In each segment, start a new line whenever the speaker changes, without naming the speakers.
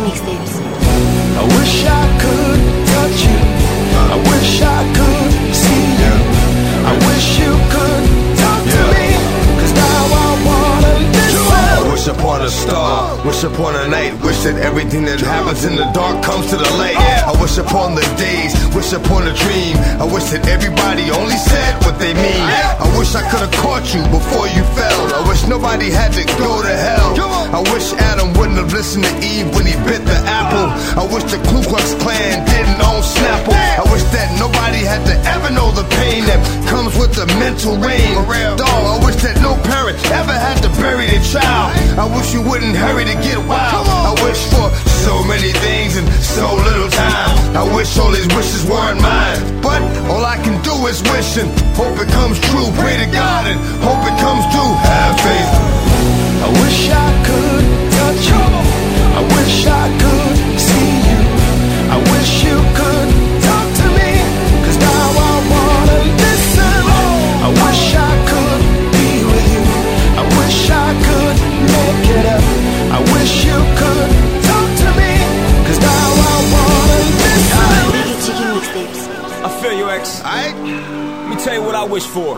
Mixtapes.
I wish I could touch you. I wish I could see you. I wish you could talk to me, 'cause now I wanna listen.
I wish upon a star, wish upon a night, wish that everything that happens in the dark comes to the light. I wish upon the days, wish upon a dream. I wish that everybody only said what they mean. I wish I could've caught you before you fell. I wish nobody had to go to hell. I wish Adam wouldn't have listened to Eve when he bit the apple. I wish the Ku Klux Klan didn't own Snapple. I wish that nobody had to ever know the pain that comes with the mental rain. Dog, I wish that no parent ever had to bury their child. I wish you wouldn't hurry to get wild. I wish for so many things in so little time. I wish all these wishes weren't mine, but all I can do is wish and hope it comes true. Pray to God and hope it comes true. Have faith.
I wish I could touch you. I wish I could see you. I wish you could talk to me, 'cause now I wanna listen. I wish I could be with you. I wish I could make it up. I wish you could talk to me, 'cause now I wanna listen.
Biggie Chicken Mixtapes.
I feel you, X.
Alright?
Let me tell you what I wish for.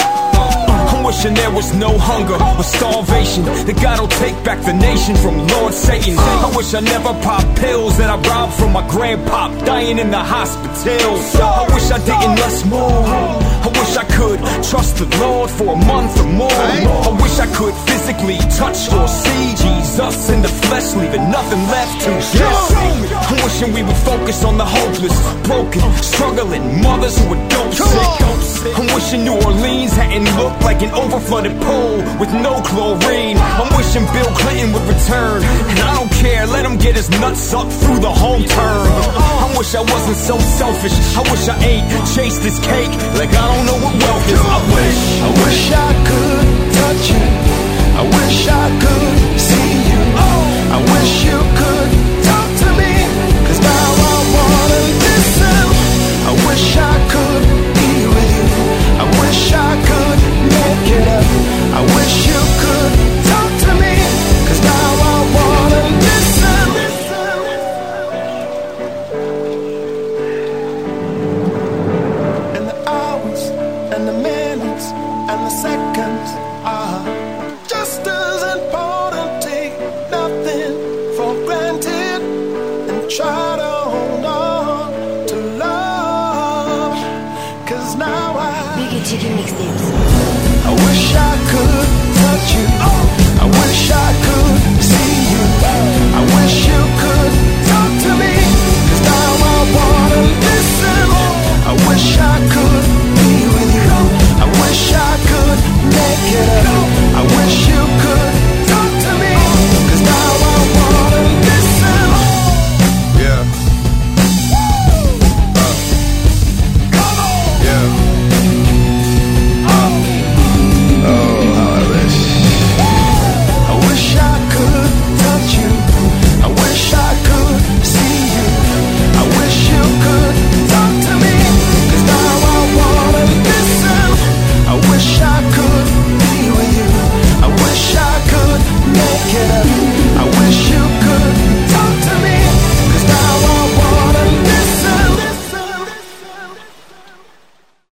I'm wishing there was no hunger or starvation, that God will take back the nation from Lord Satan. I wish I never popped pills that I robbed from my grandpop, dying in the hospital. I wish I didn't lust more. I wish I could trust the Lord for a month or more. I wish I could physically touch or see Jesus in the flesh, leaving nothing left to guess. I'm wishing we would focus on the hopeless, broken, struggling mothers who were dope sick. I'm wishing New Orleans hadn't looked like an overflooded pool with no chlorine. I'm wishing Bill Clinton would return, and I don't care, let him get his nuts up through the home term. I wish I wasn't so selfish. I wish I ain't chased this cake like I don't know what wealth is. I
wish I could touch you. I wish I could see you. I wish you could talk to me, 'cause now I wanna listen. I wish I could be with you. I wish I could make it up. I wish you could talk to me, 'cause now I wanna listen. And the hours and the minutes and the seconds are just as important. Take nothing for granted and try to hold on to love, 'cause now
Biggie Chicken Mixtapes.
I wish I could touch you. I wish I